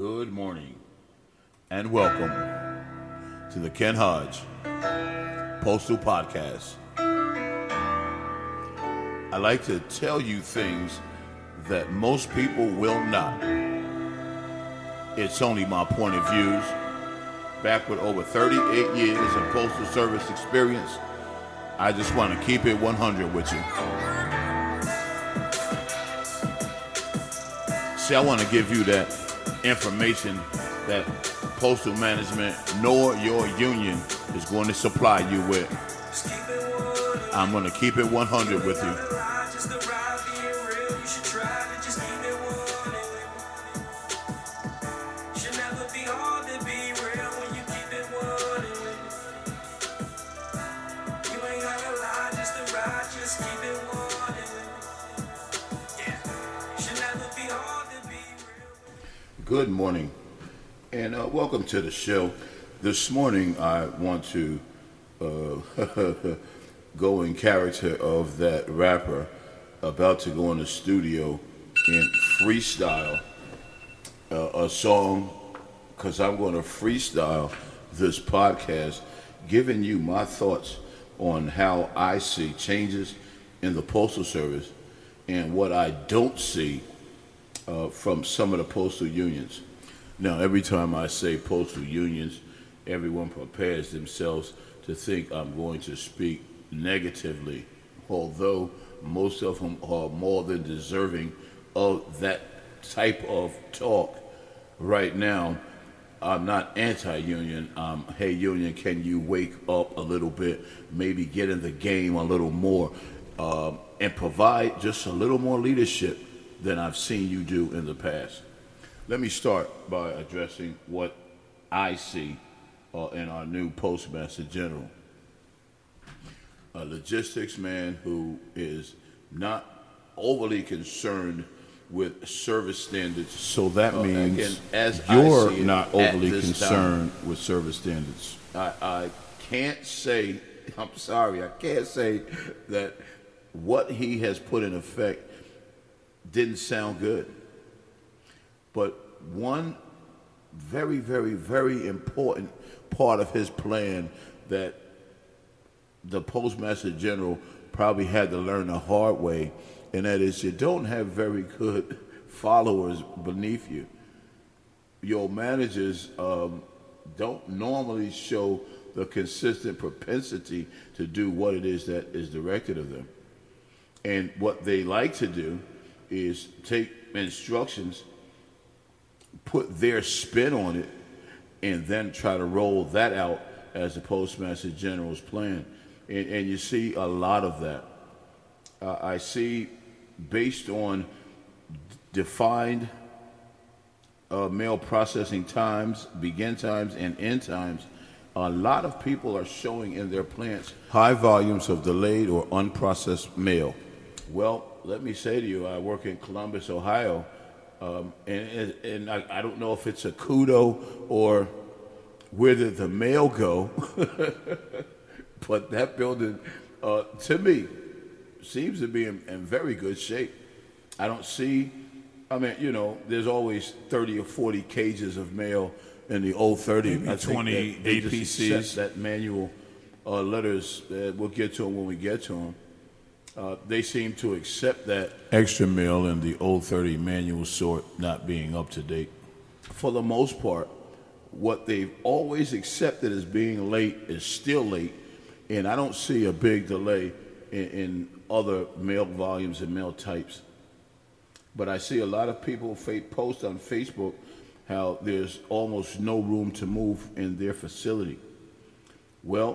Good morning and welcome to the Ken Hodge Postal Podcast. I like to tell you things that most people will not. It's only my point of views. Back with over 38 years of Postal Service experience, I just want to keep it 100 with you. See, I want to give you that information that Postal Management nor your union is going to supply you with. I'm going to keep it 100 with you. Good morning, and welcome to the show. This morning, I want to go in character of that rapper about to go in the studio and freestyle a song, because I'm going to freestyle this podcast, giving you my thoughts on how I see changes in the Postal Service and what I don't see from some of the postal unions. Now, every time I say postal unions, everyone prepares themselves to think I'm going to speak negatively, although most of them are more than deserving of that type of talk. Right now, I'm not anti-union. Hey, union, can you wake up a little bit, maybe get in the game a little more, and provide just a little more leadership than I've seen you do in the past. Let me start by addressing what I see in our new Postmaster General. A logistics man who is not overly concerned with service standards. So that means again, as you're not overly concerned with service standards. I can't say, I'm sorry, I can't say that what he has put in effect didn't sound good. But one very, very, very important part of his plan that the Postmaster General probably had to learn the hard way, and that is you don't have very good followers beneath you. Your managers don't normally show the consistent propensity to do what it is that is directed of them. And what they like to do is take instructions, put their spin on it, and then try to roll that out as the Postmaster General's plan. And you see a lot of that. I see, based on defined mail processing times, begin times, and end times, a lot of people are showing in their plants high volumes of delayed or unprocessed mail. Well, let me say to you, I work in Columbus, Ohio, and I don't know if it's a kudo or where did the mail go, but that building, to me, seems to be in very good shape. I don't see, there's always 30 or 40 cages of mail in the old 30. Maybe 20 APCs. That manual letters, we'll get to them when we get to them. They seem to accept that extra mail in the old 30 manual sort not being up to date. For the most part, what they've always accepted as being late is still late, and I don't see a big delay in other mail volumes and mail types. But I see a lot of people post on Facebook how there's almost no room to move in their facility. Well,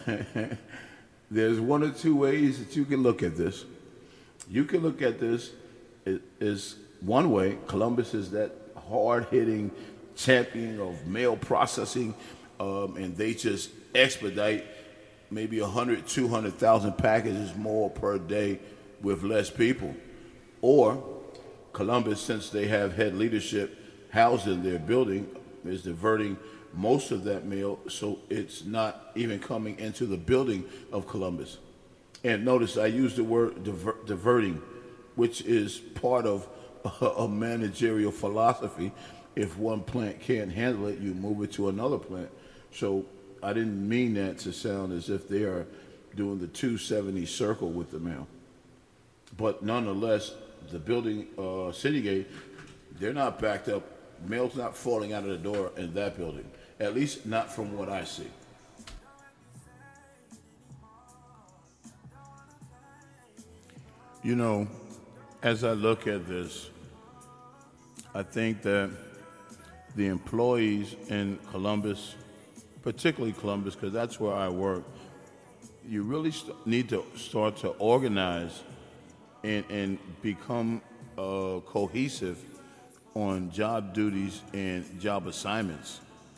there's one or two ways that you can look at this. You can look at this as one way. Columbus is that hard-hitting champion of mail processing, and they just expedite maybe 100, 200,000 packages more per day with less people. Or Columbus, since they have head leadership housed in their building, is diverting most of that mail, so it's not even coming into the building of Columbus. And notice I use the word diverting, which is part of a managerial philosophy. If one plant can't handle it, you move it to another plant. So I didn't mean that to sound as if they are doing the 270 circle with the mail. But nonetheless, the building, Citygate, they're not backed up. Mail's not falling out of the door in that building, at least not from what I see. You know, as I look at this, I think that the employees in Columbus, particularly Columbus, because that's where I work, you really need to start to organize and become cohesive on job duties and job assignments.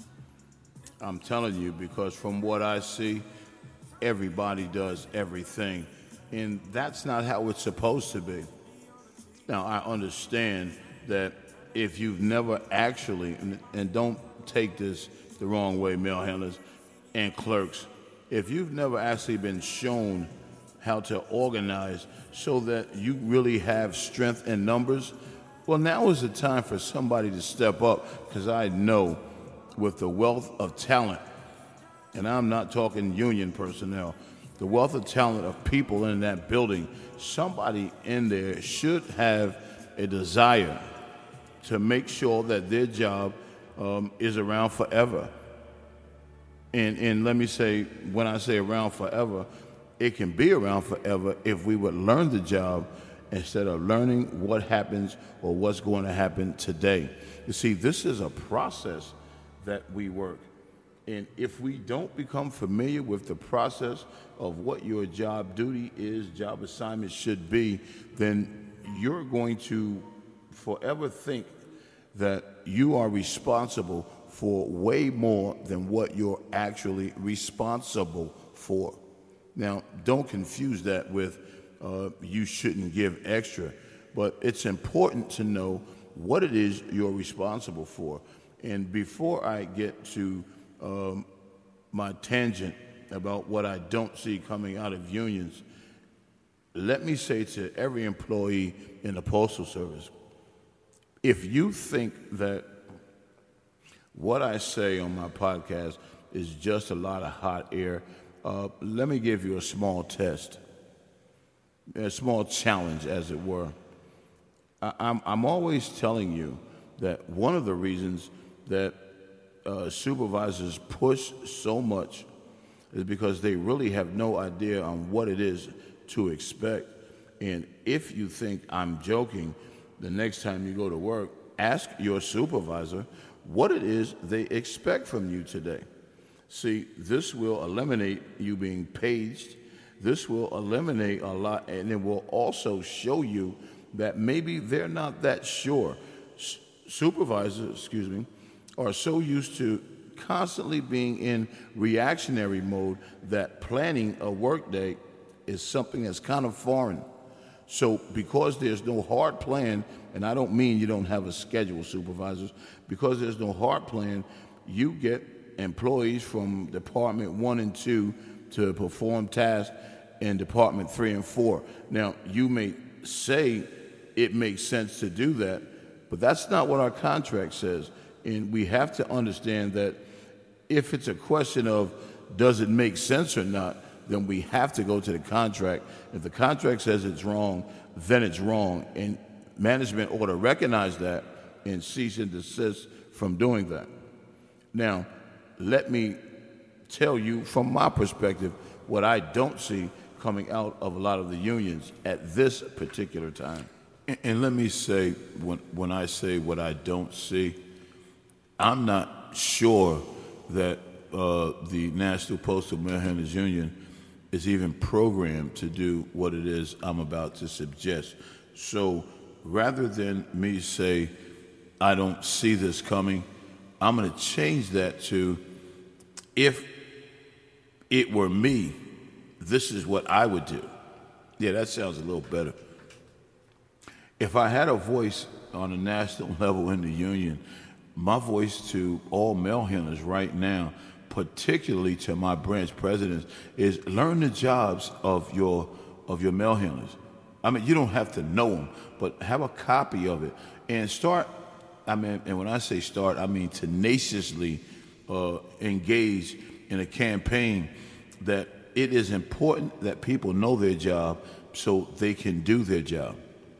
I'm telling you, because from what I see, everybody does everything. And that's not how it's supposed to be. Now, I understand that if you've never actually, and don't take this the wrong way, mail handlers and clerks, if you've never actually been shown how to organize so that you really have strength in numbers, well, now is the time for somebody to step up, because I know with the wealth of talent, and I'm not talking union personnel, the wealth of talent of people in that building, somebody in there should have a desire to make sure that their job is around forever. And let me say, when I say around forever, it can be around forever if we would learn the job instead of learning what happens or what's going to happen today. You see, this is a process that we work. And if we don't become familiar with the process of what your job duty is, job assignment should be, then you're going to forever think that you are responsible for way more than what you're actually responsible for. Now, don't confuse that with you shouldn't give extra, but it's important to know what it is you're responsible for. And before I get to my tangent about what I don't see coming out of unions, let me say to every employee in the Postal Service, if you think that what I say on my podcast is just a lot of hot air, let me give you a small test, a small challenge, as it were. I'm always telling you that one of the reasons that supervisors push so much is because they really have no idea on what it is to expect. And if you think I'm joking, the next time you go to work, ask your supervisor what it is they expect from you today. See, this will eliminate you being paged. This will eliminate a lot, and it will also show you that maybe they're not that sure. Supervisors, are so used to constantly being in reactionary mode that planning a workday is something that's kind of foreign. So because there's no hard plan, and I don't mean you don't have a schedule, supervisors, because there's no hard plan, you get employees from Department 1 and 2 to perform tasks in Department 3 and 4. Now, you may say it makes sense to do that, but that's not what our contract says. And we have to understand that if it's a question of does it make sense or not, then we have to go to the contract. If the contract says it's wrong, then it's wrong. And management ought to recognize that and cease and desist from doing that. Now, let me tell you from my perspective what I don't see coming out of a lot of the unions at this particular time. And let me say, when I say what I don't see, I'm not sure that the National Postal Mail Handlers Union is even programmed to do what it is I'm about to suggest. So rather than me say, I don't see this coming, I'm going to change that to, if it were me, this is what I would do. Yeah, that sounds a little better. If I had a voice on a national level in the union, my voice to all mail handlers right now, particularly to my branch presidents, is learn the jobs of your mail handlers. I mean, you don't have to know them, but have a copy of it and start. I mean, and when I say start, I mean tenaciously engage in a campaign that it is important that people know their job so they can do their job.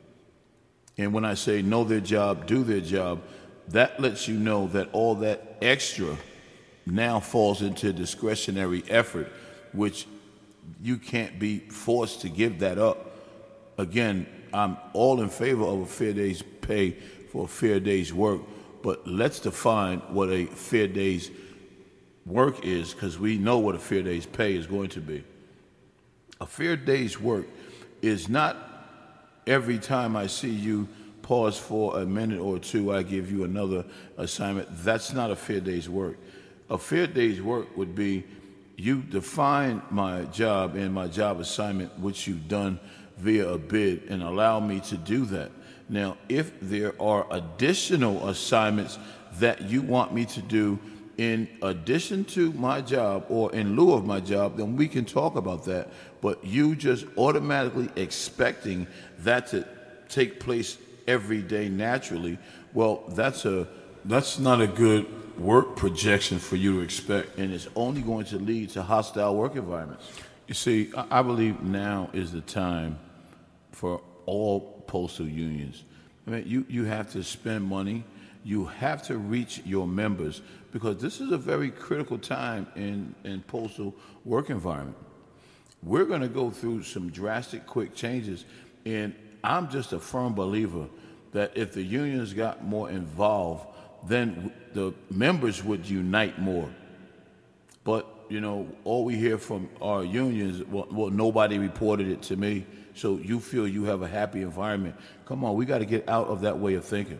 And when I say know their job, do their job, that lets you know that all that extra now falls into discretionary effort, which you can't be forced to give that up. Again, I'm all in favor of a fair day's pay for a fair day's work, but let's define what a fair day's work is, because we know what a fair day's pay is going to be. A fair day's work is not every time I see you pause for a minute or two, I give you another assignment. That's not a fair day's work. A fair day's work would be you define my job and my job assignment, which you've done via a bid, and allow me to do that. Now, if there are additional assignments that you want me to do in addition to my job or in lieu of my job, then we can talk about that. But you just automatically expecting that to take place every day naturally, well, that's not a good work projection for you to expect, and it's only going to lead to hostile work environments. You see, I believe now is the time for all postal unions. I mean, you have to spend money. You have to reach your members, because this is a very critical time in postal work environment. We're going to go through some drastic, quick changes, and I'm just a firm believer that if the unions got more involved, then the members would unite more. But, you know, all we hear from our unions, well, nobody reported it to me, so you feel you have a happy environment. Come on, we got to get out of that way of thinking.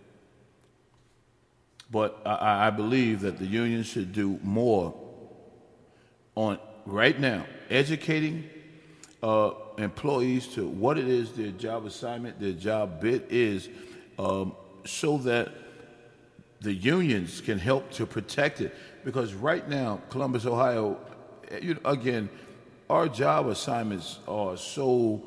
But I believe that the unions should do more on, right now, educating employees to what it is their job assignment, their job bid is, so that the unions can help to protect it. Because right now, Columbus, Ohio, again, our job assignments are so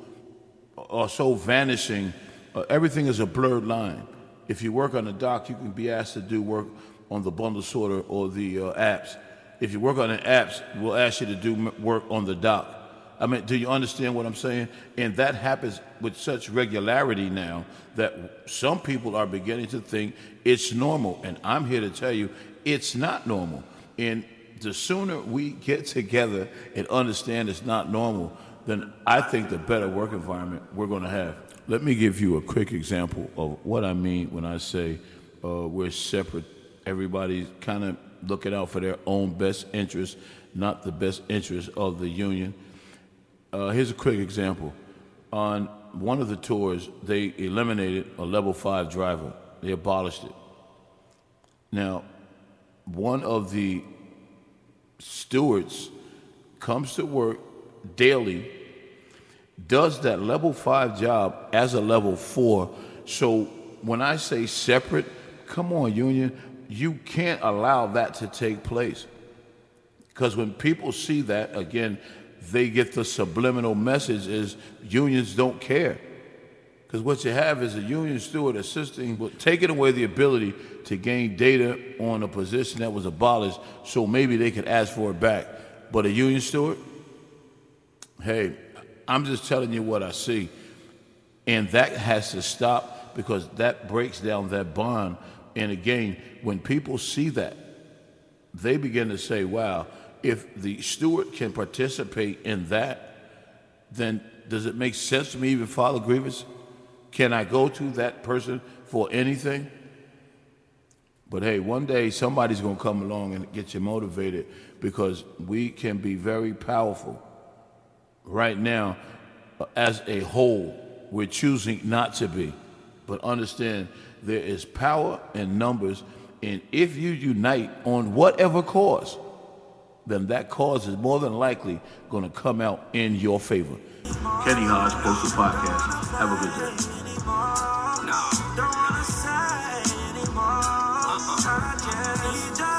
vanishing. Everything is a blurred line. If you work on the dock, you can be asked to do work on the bundle sorter or the apps. If you work on the apps, we'll ask you to do work on the dock. I mean, do you understand what I'm saying? And that happens with such regularity now that some people are beginning to think it's normal. And I'm here to tell you, it's not normal. And the sooner we get together and understand it's not normal, then I think the better work environment we're going to have. Let me give you a quick example of what I mean when I say we're separate. Everybody's kind of looking out for their own best interest, not the best interest of the union. Here's a quick example. On one of the tours, they eliminated a level 5 driver. They abolished it. Now, one of the stewards comes to work daily, does that level 5 job as a level 4. So when I say separate, come on, union, you can't allow that to take place. Because when people see that, again, they get the subliminal message is unions don't care. Because what you have is a union steward assisting, but taking away the ability to gain data on a position that was abolished, so maybe they could ask for it back. But a union steward, hey, I'm just telling you what I see. And that has to stop, because that breaks down that bond. And again, when people see that, they begin to say, wow, if the steward can participate in that, then does it make sense to me even file a grievance? Can I go to that person for anything? But hey, one day somebody's going to come along and get you motivated, because we can be very powerful. Right now, as a whole, we're choosing not to be. But understand, there is power in numbers, and if you unite on whatever cause, then that cause is more than likely going to come out in your favor. Kenny Hodge, Postal Podcast. Have a good day. Don't wanna say anymore. I just need